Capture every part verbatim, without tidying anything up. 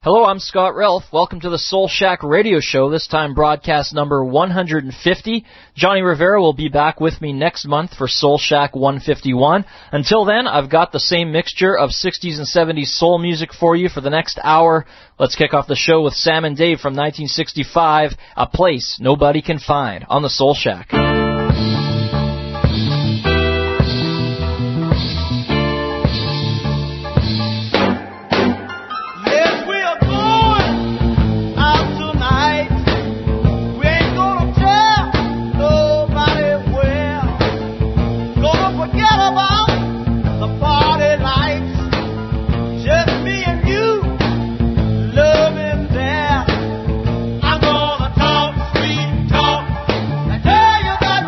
Hello, I'm Scott Relf. Welcome to the Soul Shack radio show, this time broadcast number one hundred fifty. Johnny Rivera will be back with me next month for Soul Shack one fifty-one. Until then, I've got the same mixture of sixties and seventies soul music for you for the next hour. Let's kick off the show with Sam and Dave from nineteen sixty-five, A Place Nobody Can Find, on the Soul Shack. I'm gonna talk sweet talk and tell you that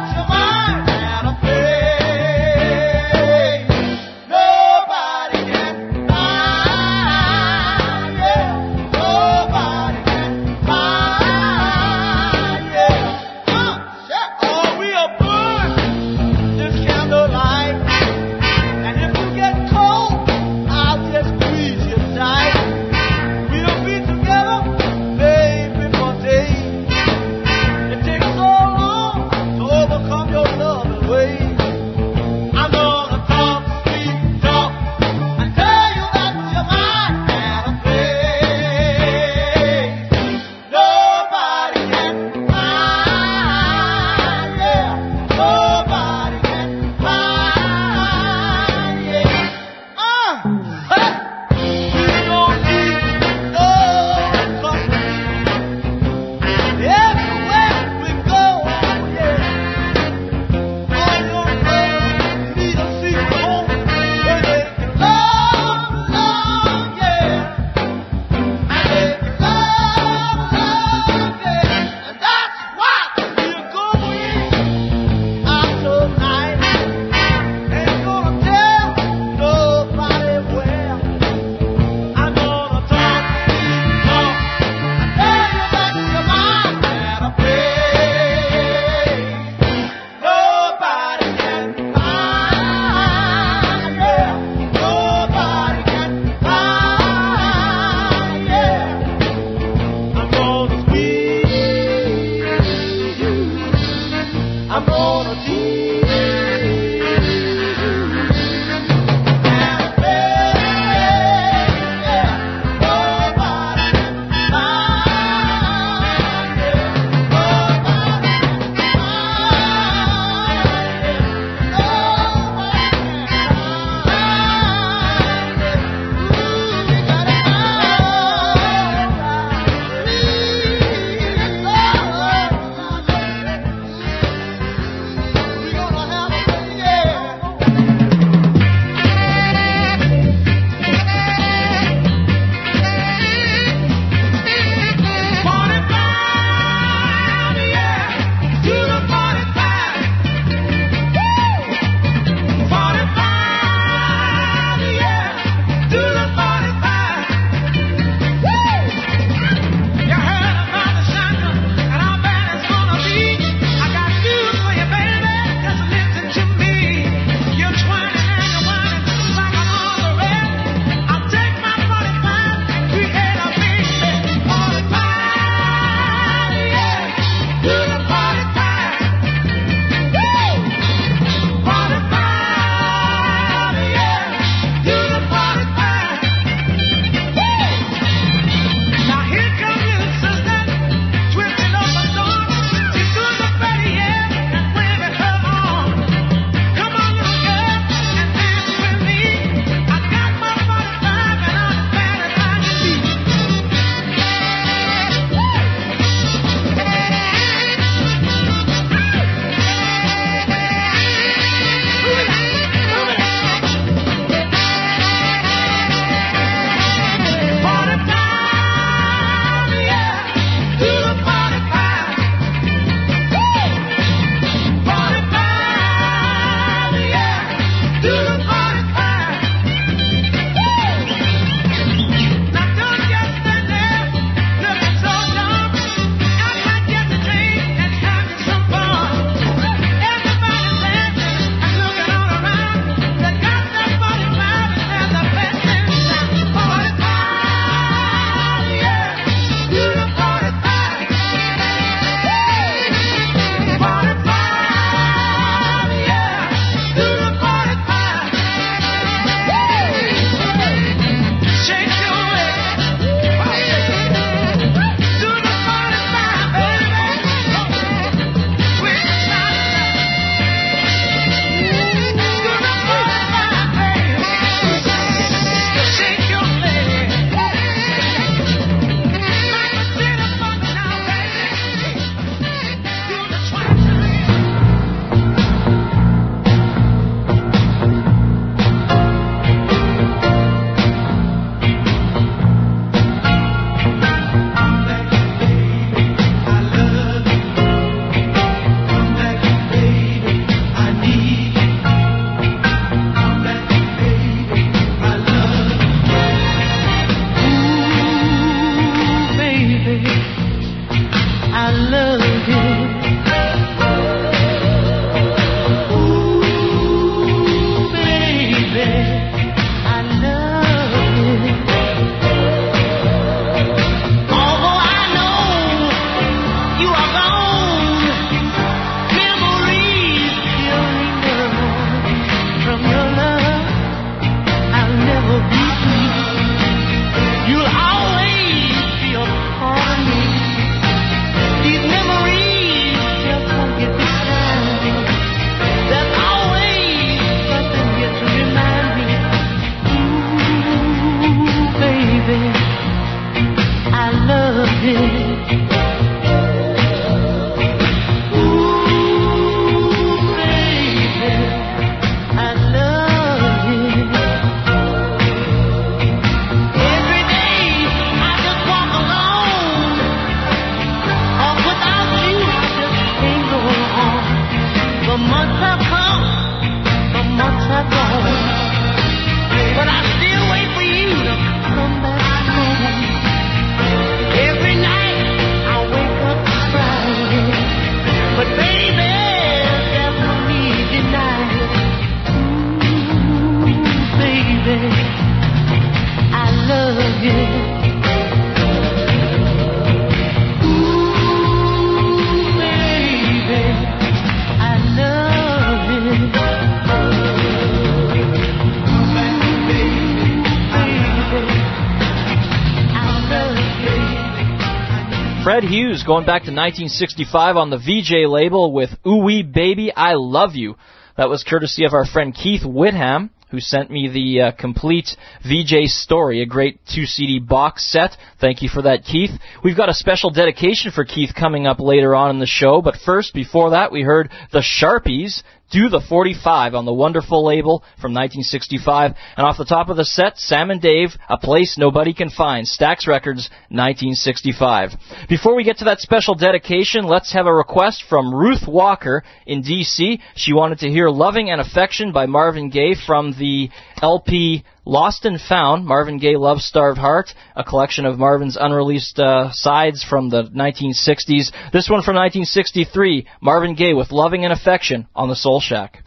Fred Hughes going back to nineteen sixty-five on the V J label with Ooh Wee Baby, I Love You. That was courtesy of our friend Keith Whitham, who sent me the uh, complete V J Story, a great two-C D box set. Thank you for that, Keith. We've got a special dedication for Keith coming up later on in the show, but first, before that, we heard the Sharpies do the forty-five on the wonderful label from nineteen sixty-five. And off the top of the set, Sam and Dave, A Place Nobody Can Find, Stax Records, nineteen sixty-five. Before we get to that special dedication, let's have a request from Ruth Walker in D C She wanted to hear Loving and Affection by Marvin Gaye from the L P Lost and Found, Marvin Gaye Love Starved Heart, a collection of Marvin's unreleased uh, sides from the nineteen sixties. This one from nineteen sixty-three, Marvin Gaye with Loving and Affection on the Soul Shack.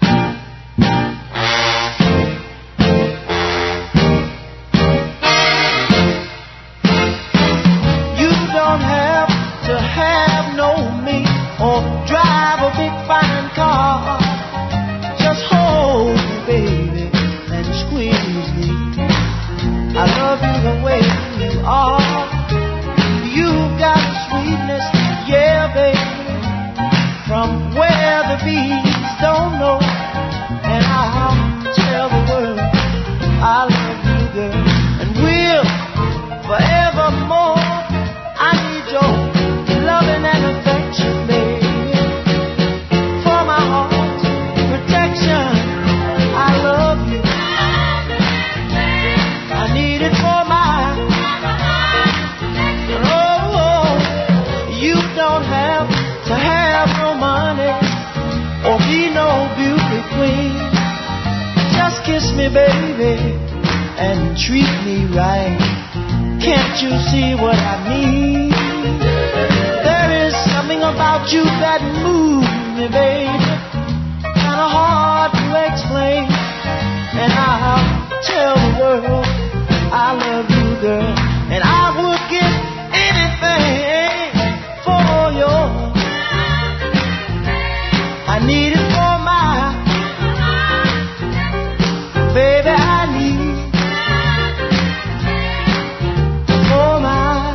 You don't have to have no me or drive a big fine car. Just hold me, baby, and squeeze me. I love you the way you are. You got sweetness, yeah, baby, from where the bees don't know. And I'll tell the world I love you, girl, and will forevermore. I need your loving and affection, baby, for my heart's protection. I love you. I need it for my. Oh, you don't have to have no money or be no beauty queen. Just kiss me, baby, and treat me right. Can't you see what I mean? There is something about you that moves me, baby, kinda hard to explain. And I'll tell the world I love you, girl, and I would give anything for you. I need it for my baby. I need for my.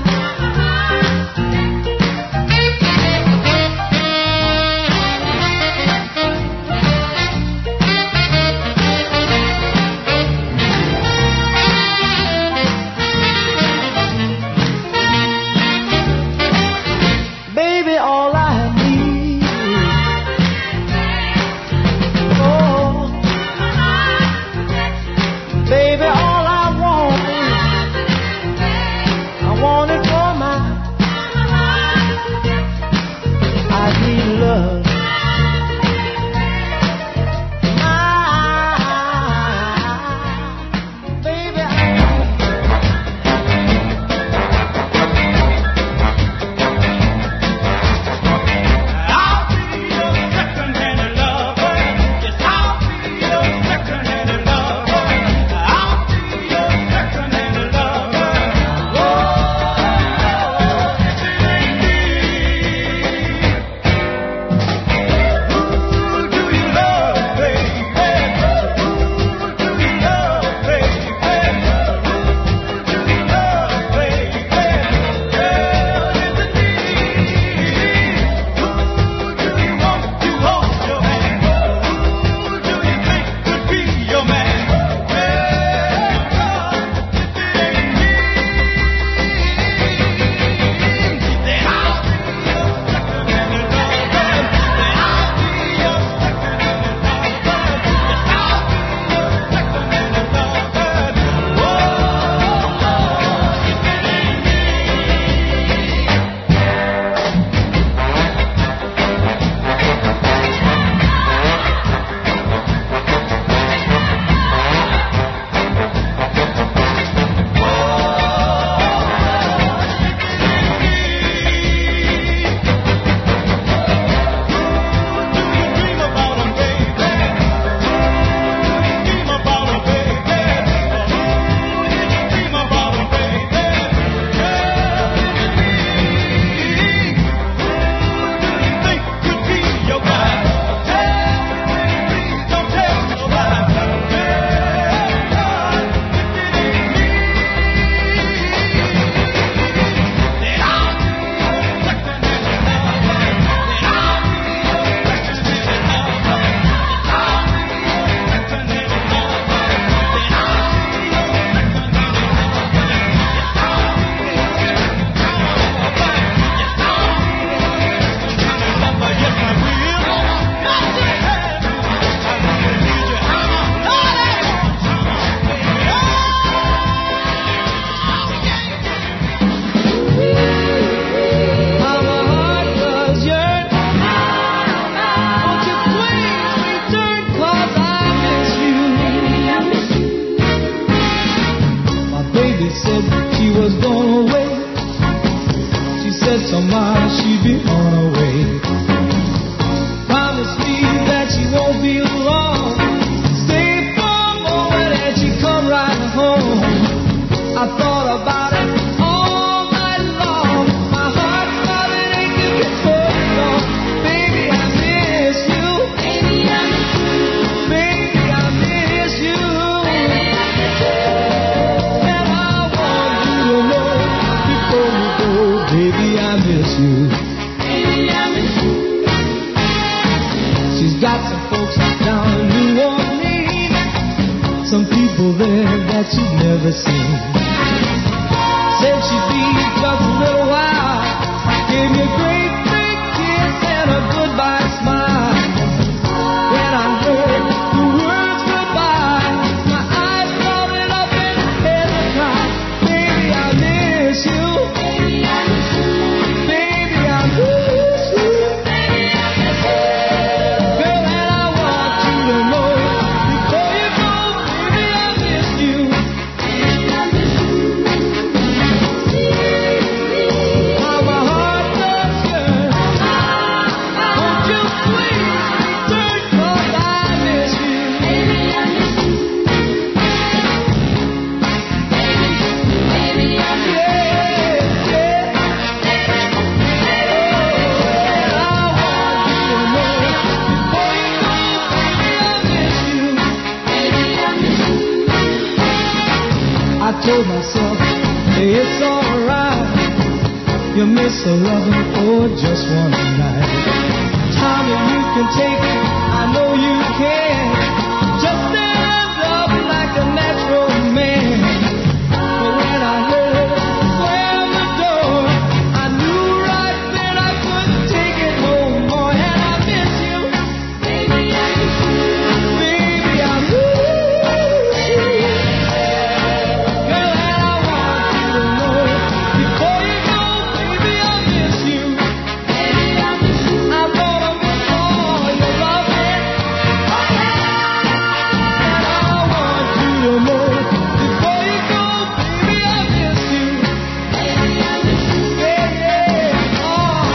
Baby, I miss you. Baby, I miss you. She's got some folks down in New Orleans, some people there that you've never seen. Said she'd be just a little while, gave me a great big kiss and a goodbye smile. When I heard the words goodbye, my eyes floated up and head to cry. Baby, I miss you. Baby, I miss you. Baby, I miss you. Baby, I miss you. Girl, and I want you to know, before you go, baby, I miss you. Baby, I miss you. How my heart loves you. Won't you please return, 'cause I miss you. Baby, I miss you. Baby, I miss you. Yeah, yeah. Oh, I want you to know, before you go, baby, I miss you. Baby, I miss you. I told myself, hey, it's alright. You miss a loving for just one night. Tommy, you can take it, I know you can. Just stand up like a natural man. But when I heard her slam the door, I knew right then I couldn't take it no more. And I miss you. Baby, I miss you. Baby, I miss you. Girl, and I want you to know, before you go, baby, I miss you. Baby, I miss you. I'm gonna miss all your loving. And I want you to know, before you go, baby, I miss you. Baby, I miss you. Yeah, yeah, all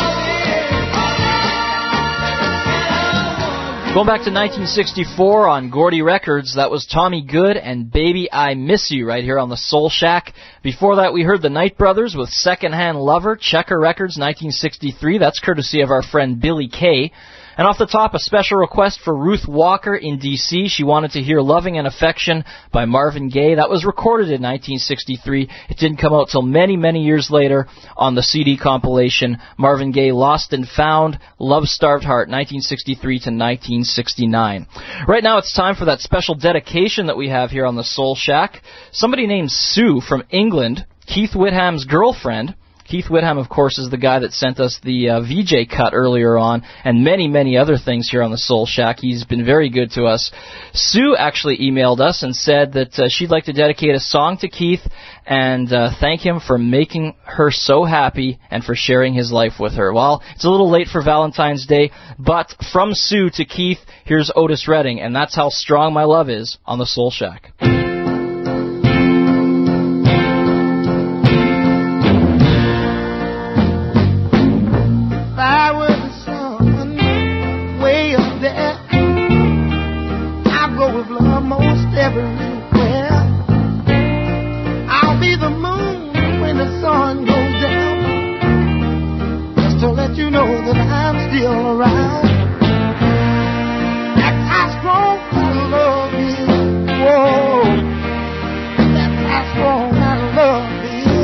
your loving. Going back to nineteen sixty-four on Gordy Records, that was Tommy Good and Baby I Miss You right here on the Soul Shack. Before that, we heard the Knight Brothers with Secondhand Lover, Checker Records, nineteen sixty-three. That's courtesy of our friend Billy Kay. And off the top, a special request for Ruth Walker in D C She wanted to hear Loving and Affection by Marvin Gaye. That was recorded in nineteen sixty-three. It didn't come out till many, many years later on the C D compilation Marvin Gaye Lost and Found, Love Starved Heart, nineteen sixty-three to nineteen sixty-nine. Right now it's time for that special dedication that we have here on the Soul Shack. Somebody named Sue from England, Keith Whitham's girlfriend. Keith Whitham, of course, is the guy that sent us the uh, V J cut earlier on, and many, many other things here on the Soul Shack. He's been very good to us. Sue actually emailed us and said that uh, she'd like to dedicate a song to Keith and uh, thank him for making her so happy and for sharing his life with her. Well, it's a little late for Valentine's Day, but from Sue to Keith, here's Otis Redding, and that's how strong my love is on the Soul Shack. If I were the sun way up there, I'll go with love most everywhere. I'll be the moon when the sun goes down, just to let you know that I'm still around. That's how strong my love is. Whoa, that's how strong my love is.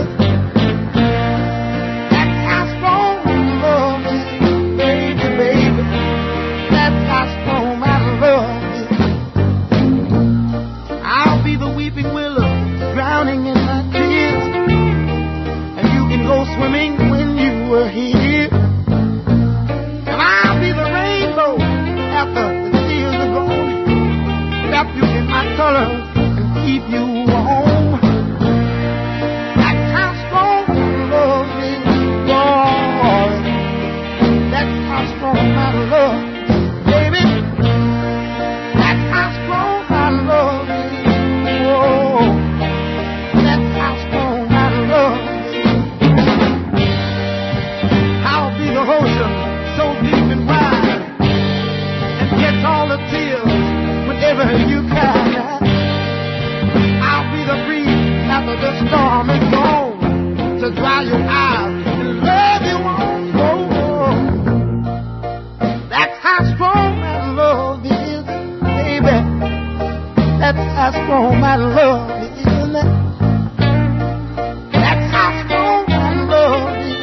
Swimming when you were here, and I'll be the rainbow after the tears are gone. Wrap you in my colors and keep you warm. That's how strong my love is, boy. That's how strong my love is, baby. That's how strong my love is, whoa. That's how strong my love is. The ocean so deep and wide, and catch all the tears whenever you cry. I'll be the breeze after the storm is gone, to dry your eyes and love you on. Oh, that's how strong my love is, baby. That's how strong my love is. That's how strong my love is.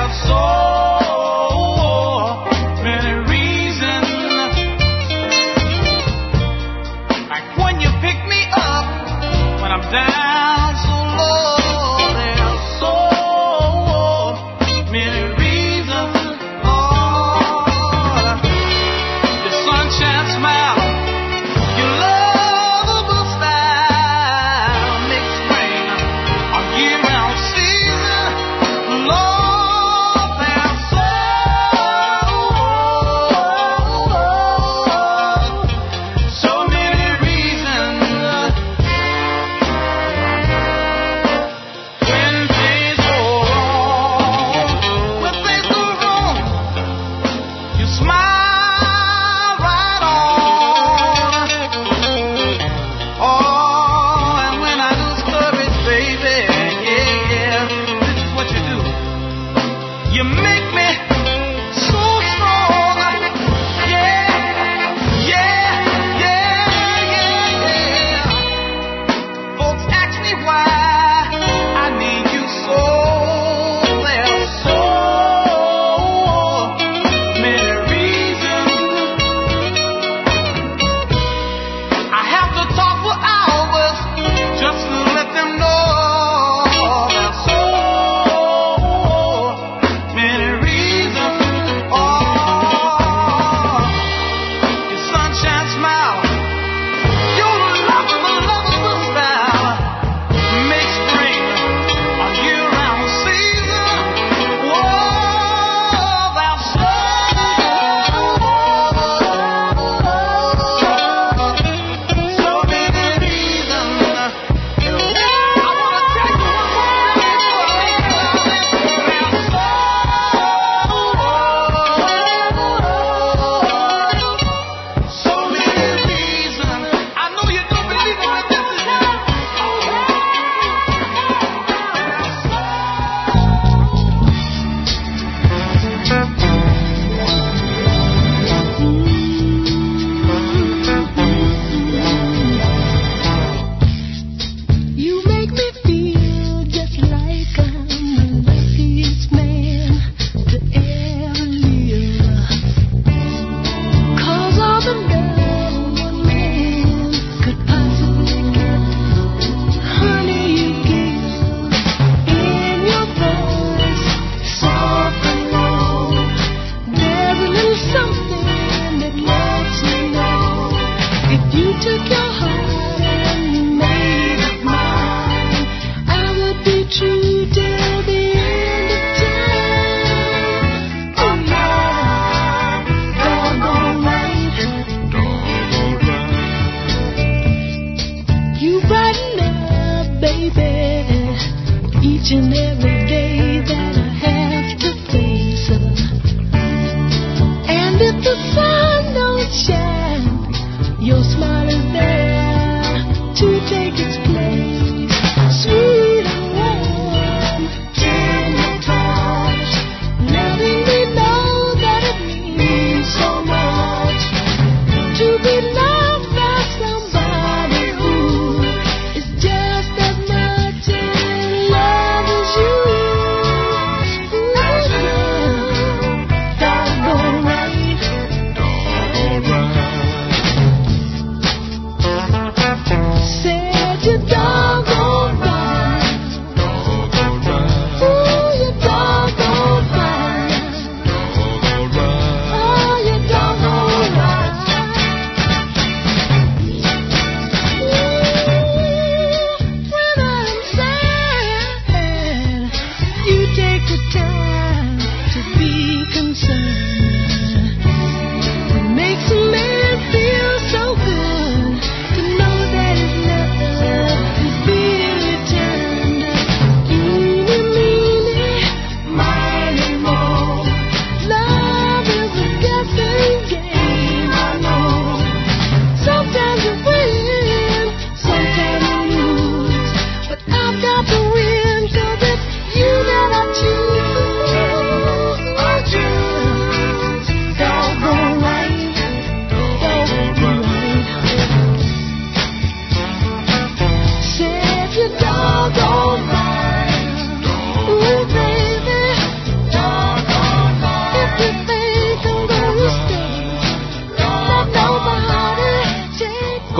Many reasons.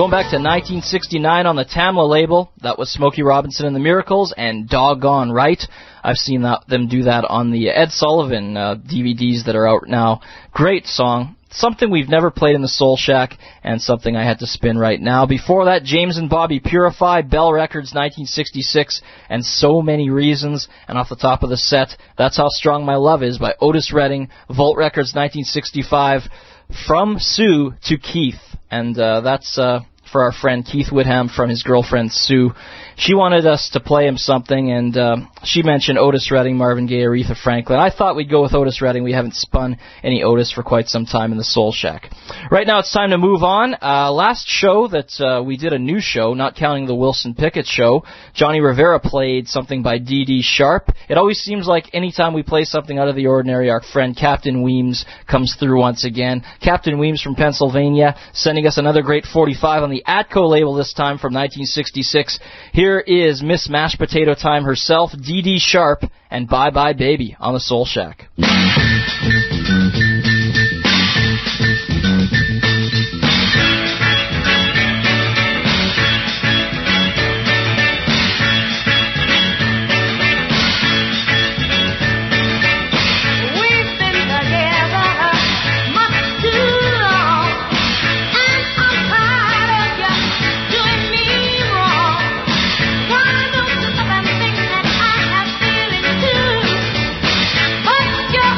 Going back to nineteen sixty-nine on the Tamla label, that was Smokey Robinson and the Miracles and Doggone Right. I've seen that, them do that on the Ed Sullivan uh, D V Ds that are out now. Great song. Something we've never played in the Soul Shack, and something I had to spin right now. Before that, James and Bobby Purify, Bell Records, nineteen sixty-six, and So Many Reasons. And off the top of the set, That's How Strong My Love Is by Otis Redding, Volt Records, nineteen sixty-five, From Sue to Keith. And uh, that's uh, for our friend Keith Whitham from his girlfriend Sue. She wanted us to play him something, and uh, she mentioned Otis Redding, Marvin Gaye, Aretha Franklin. I thought we'd go with Otis Redding. We haven't spun any Otis for quite some time in the Soul Shack. Right now it's time to move on. Uh, last show that uh, we did a new show, not counting the Wilson Pickett show, Johnny Rivera played something by Dee Dee Sharp. It always seems like anytime we play something out of the ordinary, our friend Captain Weems comes through once again. Captain Weems from Pennsylvania, sending us another great forty-five on the Atco label this time from nineteen sixty-six. Here Here is Miss Mashed Potato Time herself, Dee Dee Sharp, and Bye Bye Baby on the Soul Shack. Your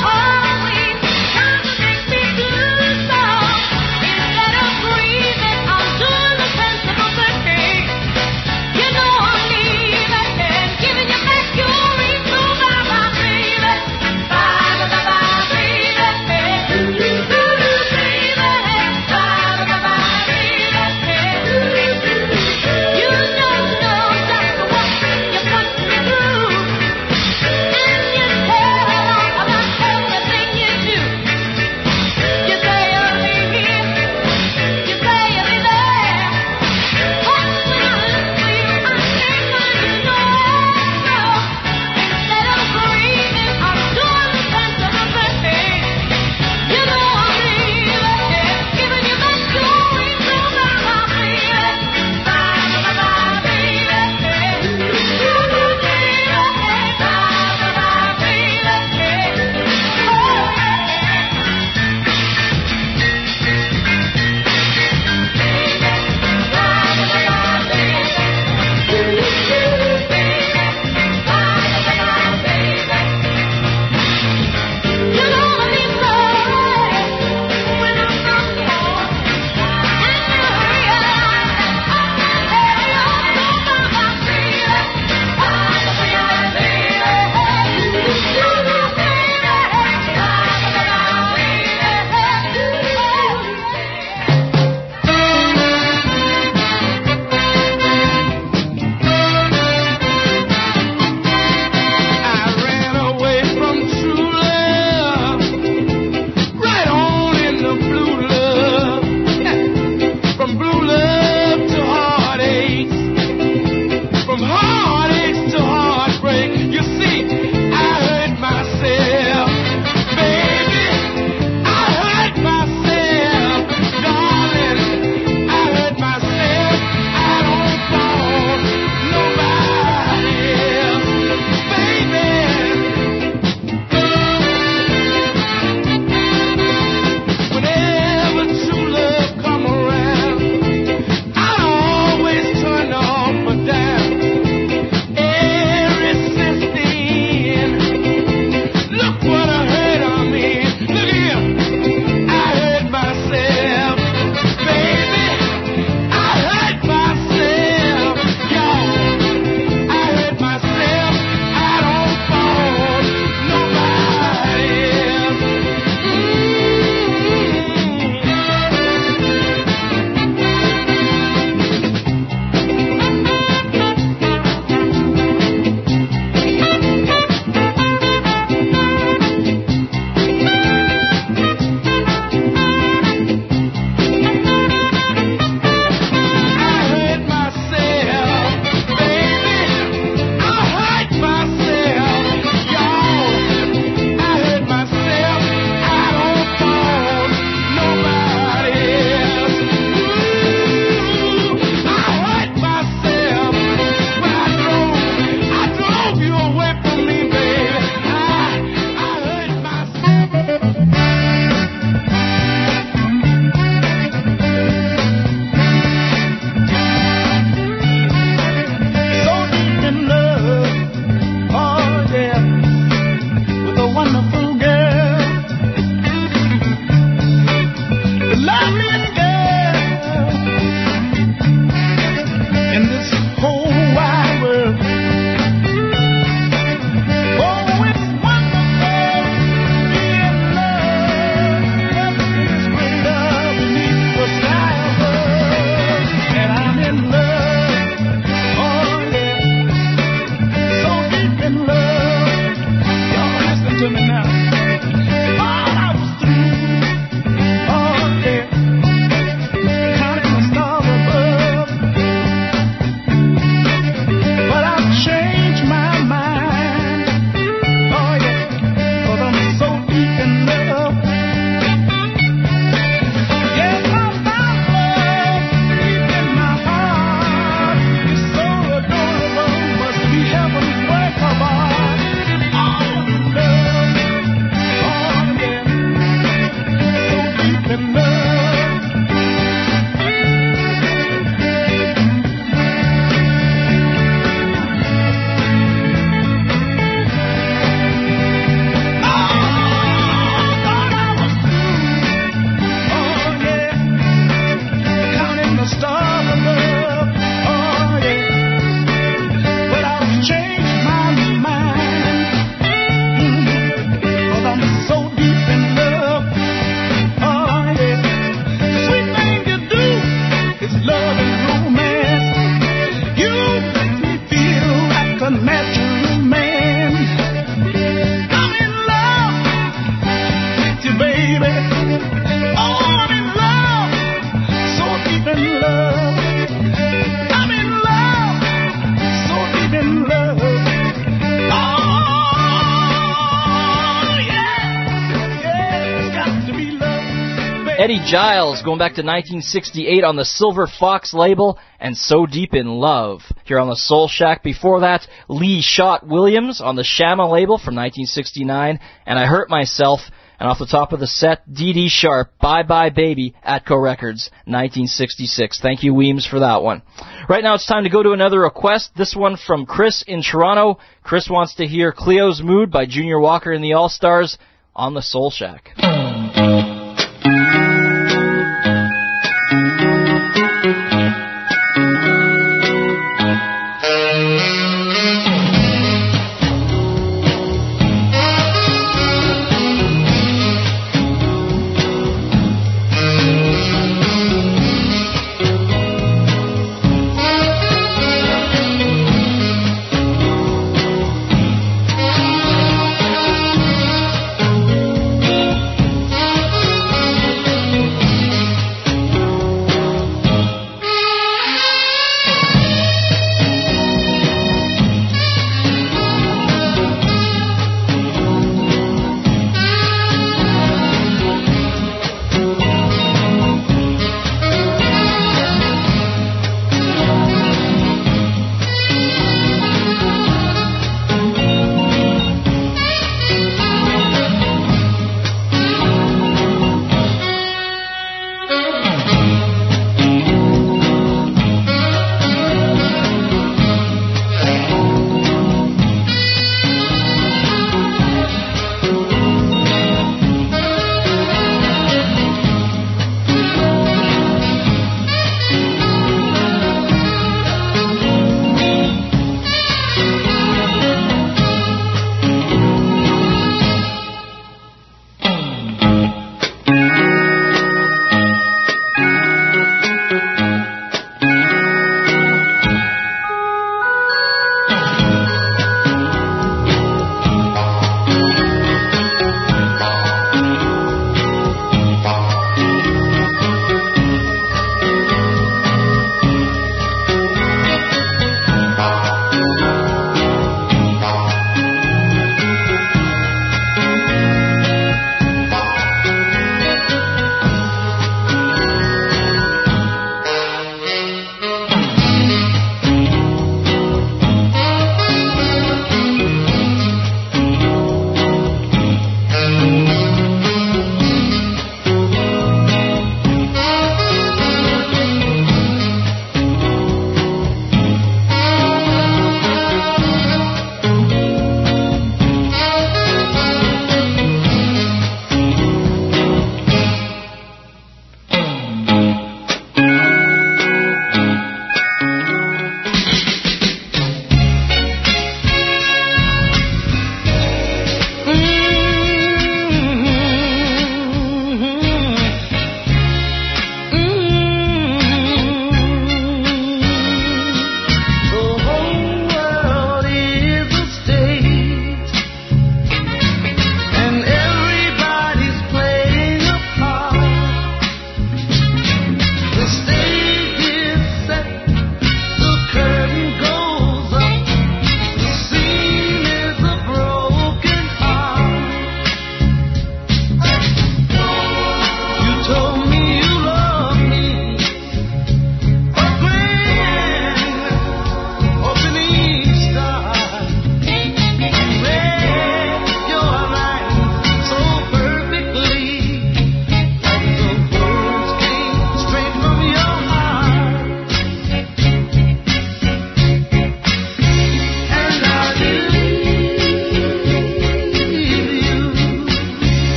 Eddie Giles, going back to nineteen sixty-eight on the Silver Fox label, and So Deep in Love. Here on the Soul Shack. Before that, Lee Schott Williams on the Shama label from nineteen sixty-nine, and I Hurt Myself. And off the top of the set, Dee Dee Sharp, Bye Bye Baby, Atco Records, nineteen sixty-six. Thank you, Weems, for that one. Right now it's time to go to another request. This one from Chris in Toronto. Chris wants to hear Cleo's Mood by Junior Walker and the All-Stars on the Soul Shack.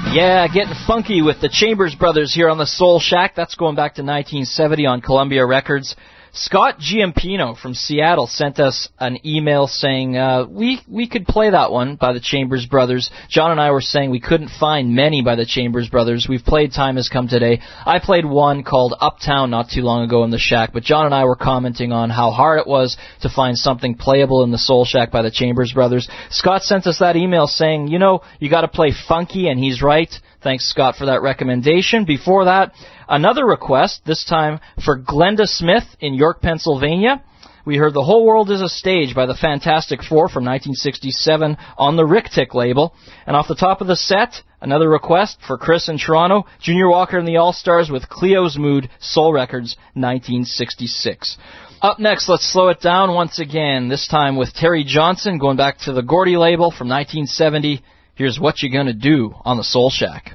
Yeah, getting funky with the Chambers Brothers here on the Soul Shack. That's going back to nineteen seventy on Columbia Records. Scott Giampino from Seattle sent us an email saying uh, we we could play that one by the Chambers Brothers. John and I were saying we couldn't find many by the Chambers Brothers. We've played Time Has Come Today. I played one called Uptown not too long ago in the Shack, but John and I were commenting on how hard it was to find something playable in the Soul Shack by the Chambers Brothers. Scott sent us that email saying, you know, you got to play funky, and he's right. Thanks, Scott, for that recommendation. Before that, another request, this time for Glenda Smith in York, Pennsylvania. We heard The Whole World is a Stage by the Fantastic Four from nineteen sixty-seven on the Rick Tick label. And off the top of the set, another request for Chris in Toronto, Junior Walker and the All-Stars with Cleo's Mood, Soul Records, nineteen sixty-six. Up next, let's slow it down once again, this time with Terry Johnson, going back to the Gordy label from nineteen seventy. Here's What You Gonna Do on the Soul Shack.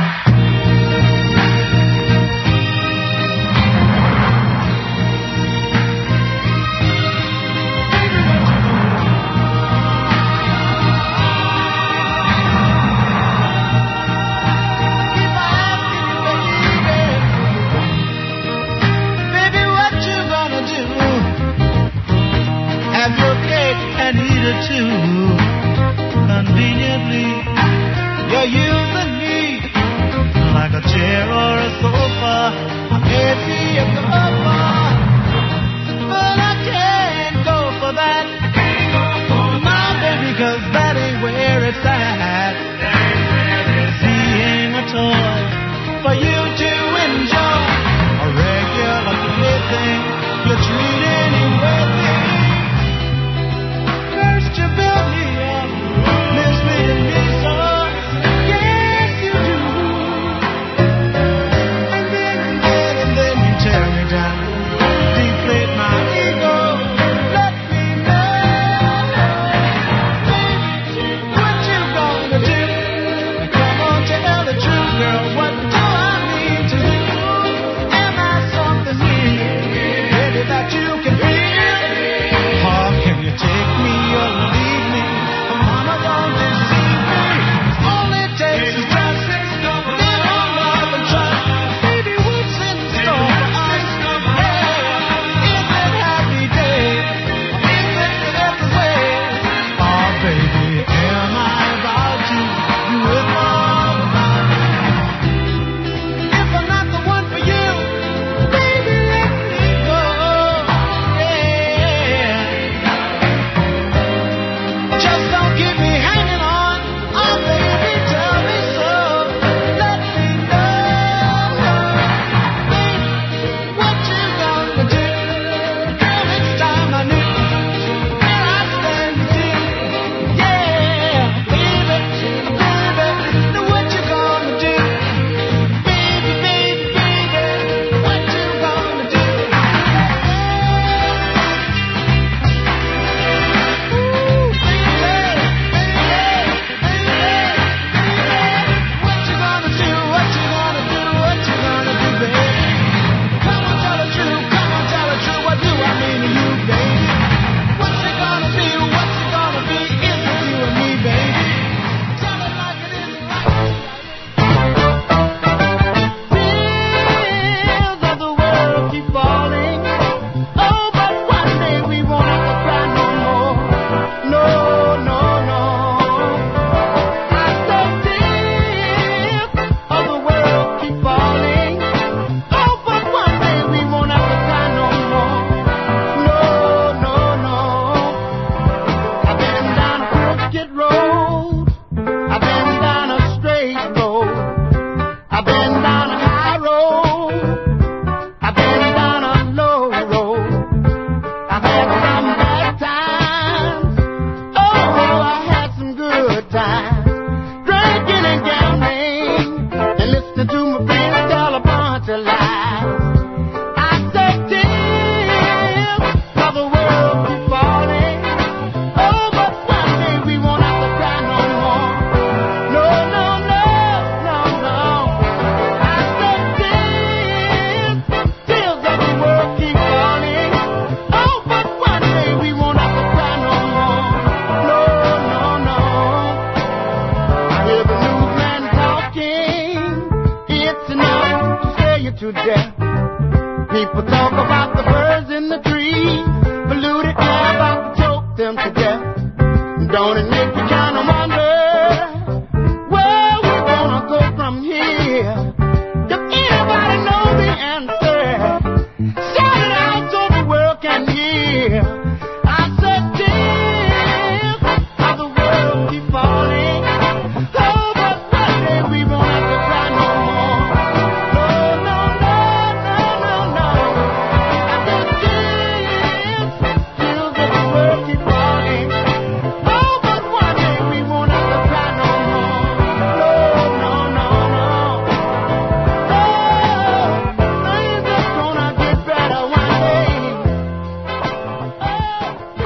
Baby, what you gonna do? Have your cake and eat it too. Conveniently, you're using me like a chair or a sofa, maybe a cover, but I can't go for that, my baby, 'cause that ain't where it's at. See, ain't a toy for you to enjoy, a regular plaything, you're treating him worthy. First you build me up, mistreating me so, yes you do. And then, and then, and then you tear me down.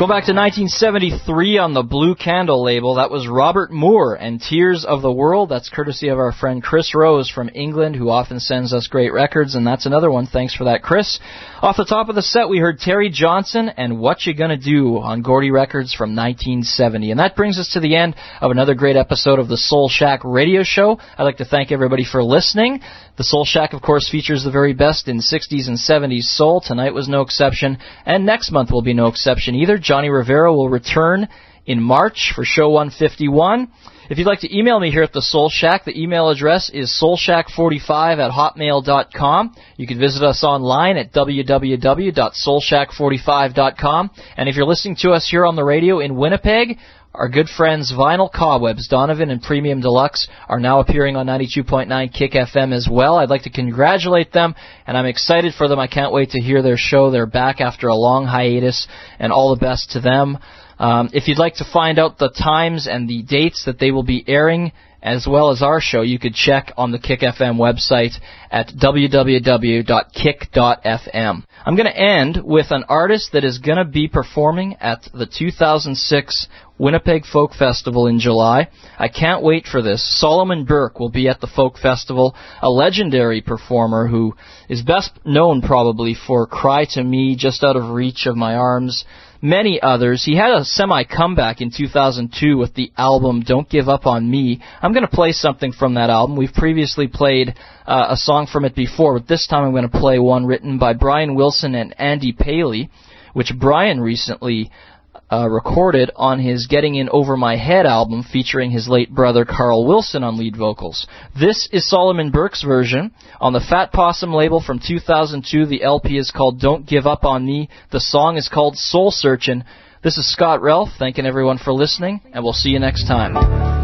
Go back to nineteen seventy-three on the Blue Candle label. That was Robert Moore and Tears of the World. That's courtesy of our friend Chris Rose from England, who often sends us great records, and that's another one. Thanks for that, Chris. Off the top of the set, we heard Terry Johnson and What You Gonna Do on Gordy Records from nineteen seventy. And that brings us to the end of another great episode of the Soul Shack Radio Show. I'd like to thank everybody for listening. The Soul Shack, of course, features the very best in sixties and seventies soul. Tonight was no exception, and next month will be no exception either. Johnny Rivera will return in March for show one fifty-one. If you'd like to email me here at the Soul Shack, the email address is soul shack forty-five at hotmail dot com. You can visit us online at w w w dot soul shack forty-five dot com. And if you're listening to us here on the radio in Winnipeg, our good friends Vinyl Cobwebs, Donovan and Premium Deluxe, are now appearing on ninety-two point nine Kick F M as well. I'd like to congratulate them, and I'm excited for them. I can't wait to hear their show. They're back after a long hiatus, and all the best to them. Um, if you'd like to find out the times and the dates that they will be airing, as well as our show, you could check on the Kick F M website at w w w dot kick dot f m. I'm going to end with an artist that is going to be performing at the two thousand six Winnipeg Folk Festival in July. I can't wait for this. Solomon Burke will be at the Folk Festival, a legendary performer who is best known probably for Cry to Me, Just Out of Reach of My Arms, many others. He had a semi-comeback in two thousand two with the album Don't Give Up on Me. I'm going to play something from that album. We've previously played uh, a song from it before, but this time I'm going to play one written by Brian Wilson and Andy Paley, which Brian recently uh, recorded on his Getting In Over My Head album featuring his late brother Carl Wilson on lead vocals. This is Solomon Burke's version on the Fat Possum label from two thousand two. The L P is called Don't Give Up on Me. The song is called Soul Searchin'. This is Scott Ralph, thanking everyone for listening, and we'll see you next time.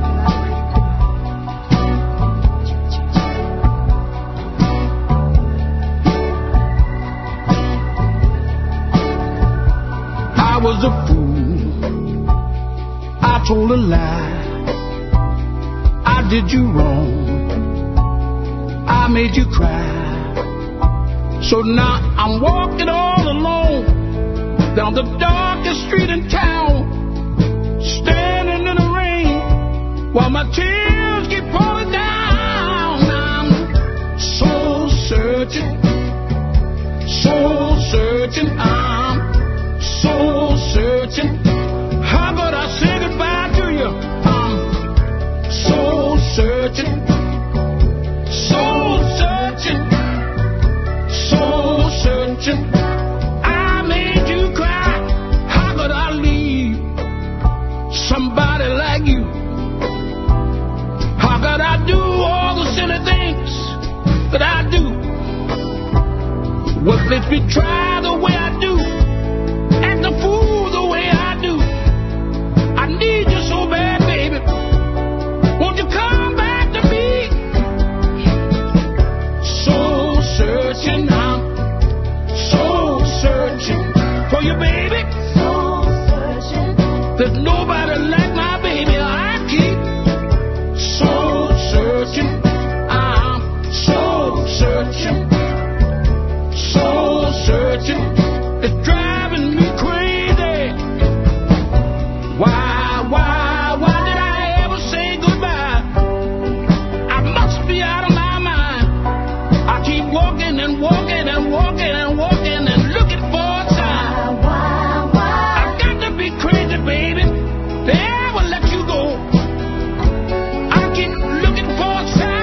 I was a fool, I told a lie, I did you wrong, I made you cry. So now I'm walking all alone down the darkest street in town, standing in the rain while my tears keep falling down. I'm soul searching, soul searching, I'm soul searching. How could I say goodbye to you? I'm soul searching, soul searching, soul searching. I made you cry. How could I leave somebody like you? How could I do all the silly things that I do? What makes me try the way I do? The fool the way I do. I need you so bad, baby. Won't you come back to me? Soul searching, I'm soul searching for you, baby. Soul searching. There's nobody like my baby. I keep soul searching. I'm soul searching. Soul searching. It's driving me crazy. Why, why, why did I ever say goodbye? I must be out of my mind. I keep walking and walking and walking and walking and looking for a sign. Why, why, why? I got to be crazy, baby, to ever let you go. I keep looking for a sign.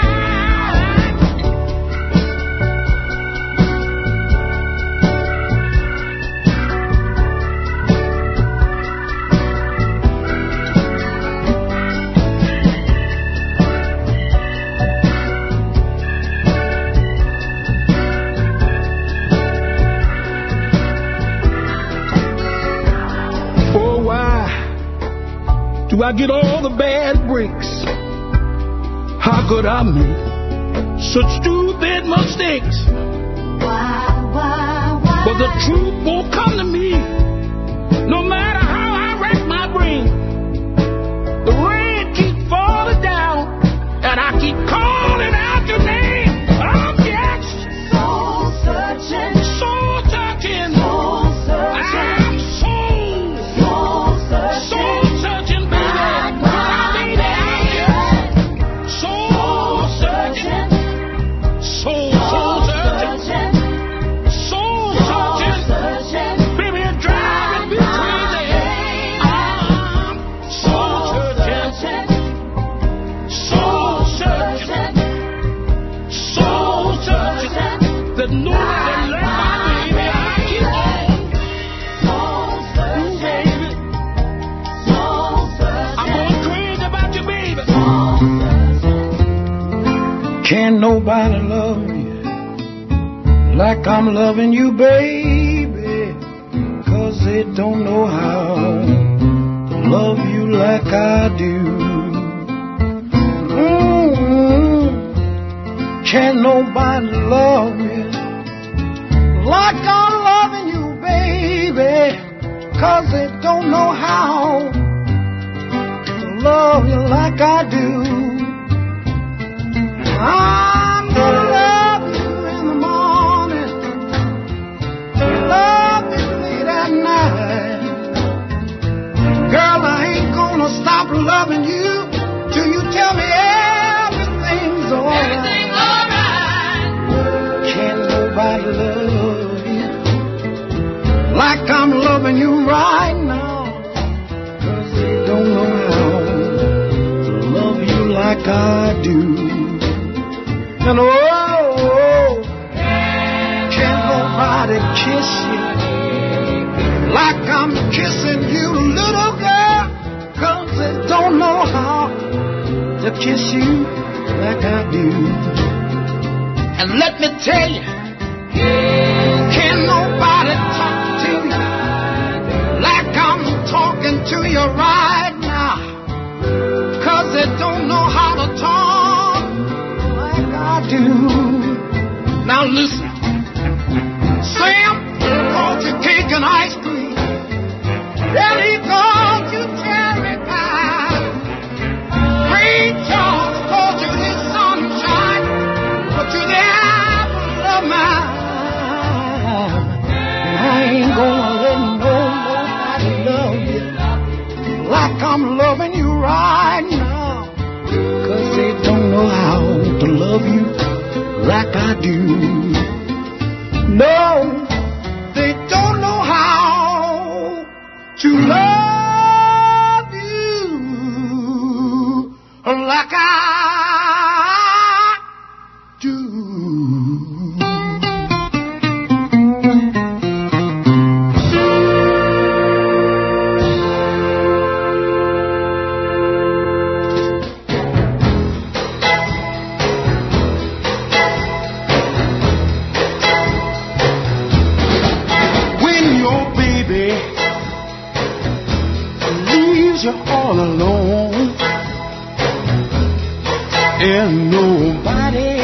Do I get all the bad breaks? How could I make such stupid mistakes? Why, why, why? But the truth won't come to me, no matter how I rack my brain. The rain keeps falling down, and I keep calling out your name. I'm just soul searching, soul searching, soul searching. I'm soul nobody love you like I'm loving you, baby, 'cause they don't know how to love you like I do. Mm-hmm. Can't nobody love you like I'm loving you, baby, 'cause they don't know how to love you like I do. I'm gonna love you in the morning, love you late at night. Girl, I ain't gonna stop loving you till you tell me everything's alright. Everything's alright. Can't nobody love you like I'm loving you right now, 'cause they don't know how to love you like I do. And oh, oh, can't nobody kiss you like I'm kissing you, little girl, 'cause they don't know how to kiss you like I do. And let me tell you, can't nobody talk to you like I'm talking to you right now, 'cause they don't know how to talk like I do. Now listen, Sam called you cake and ice cream, and he called you cherry pie. Ray Charles called you his sunshine, but you're the apple of my eye. I ain't gonna let nobody love you like I'm loving you right now, 'cause they don't know how to love you like I do. No, they don't know how to love you like I do. You're all alone and nobody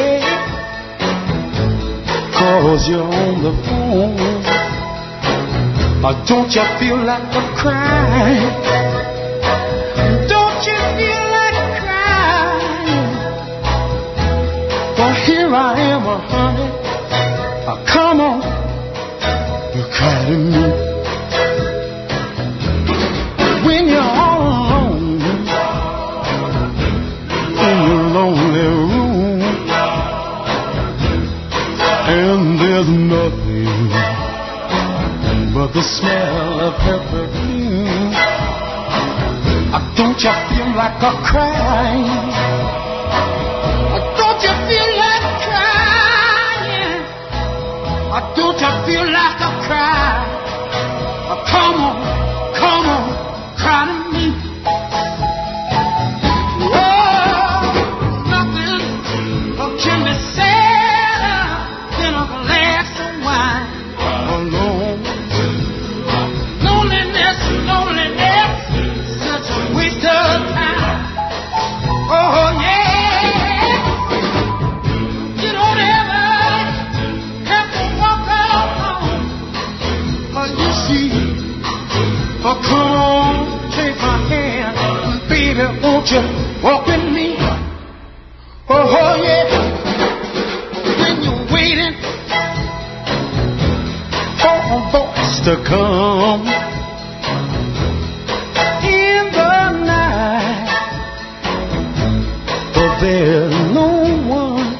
calls you on the phone. Or don't you feel like a crying? Don't you feel like crying? Well, here I am, oh, honey. Oh, come on, you cry to me. When you're all alone in your lonely room, and there's nothing but the smell of her perfume, don't you feel like a crying? Don't you feel like crying? Don't you feel like a cry? Come on, come on. Cry to me. Oh, nothing can be sadder than a glass of wine alone. Loneliness, loneliness, such a waste of time. Oh yeah, you don't ever have to walk alone. Oh, you see, oh come on. Take my hand, baby, won't you walk with me? Oh, oh yeah. When you're waiting for a voice to come in the night, but there's no one.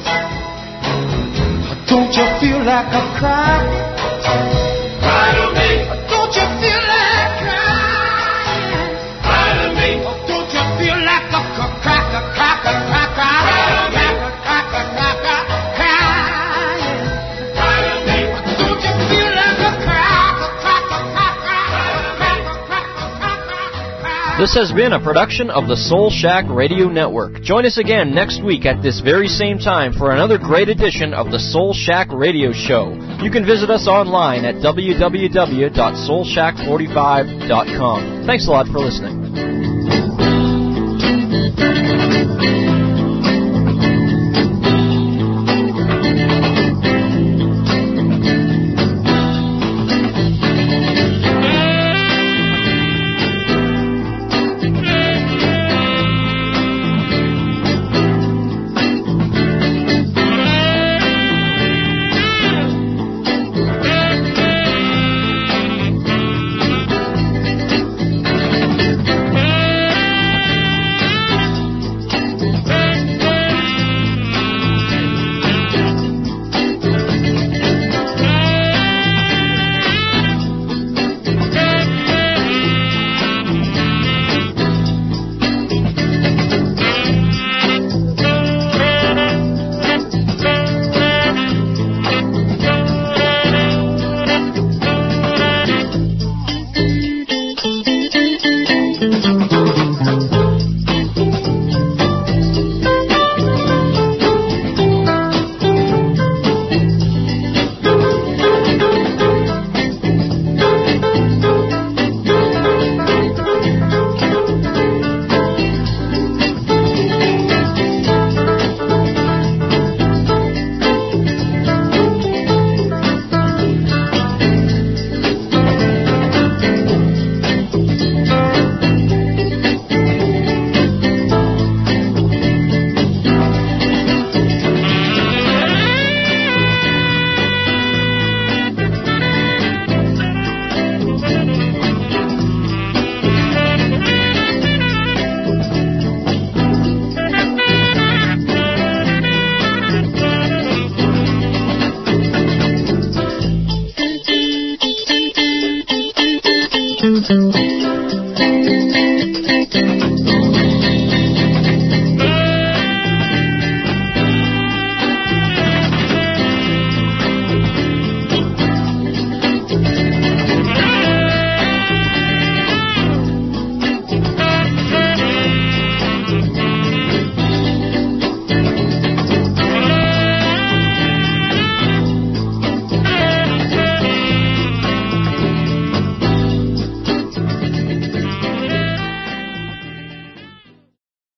Don't you feel like a cry? Cry to me. Don't you feel like crying? Don't you feel like a cracker, cracker, cracker, cracker, cracker, cracker, crying? Don't you feel like a cracker, cracker, cracker, cracker, cracker, cracker, cracker? This has been a production of the Soul Shack Radio Network. Join us again next week at this very same time for another great edition of the Soul Shack Radio Show. You can visit us online at w w w dot soul shack forty-five dot com. Thanks a lot for listening.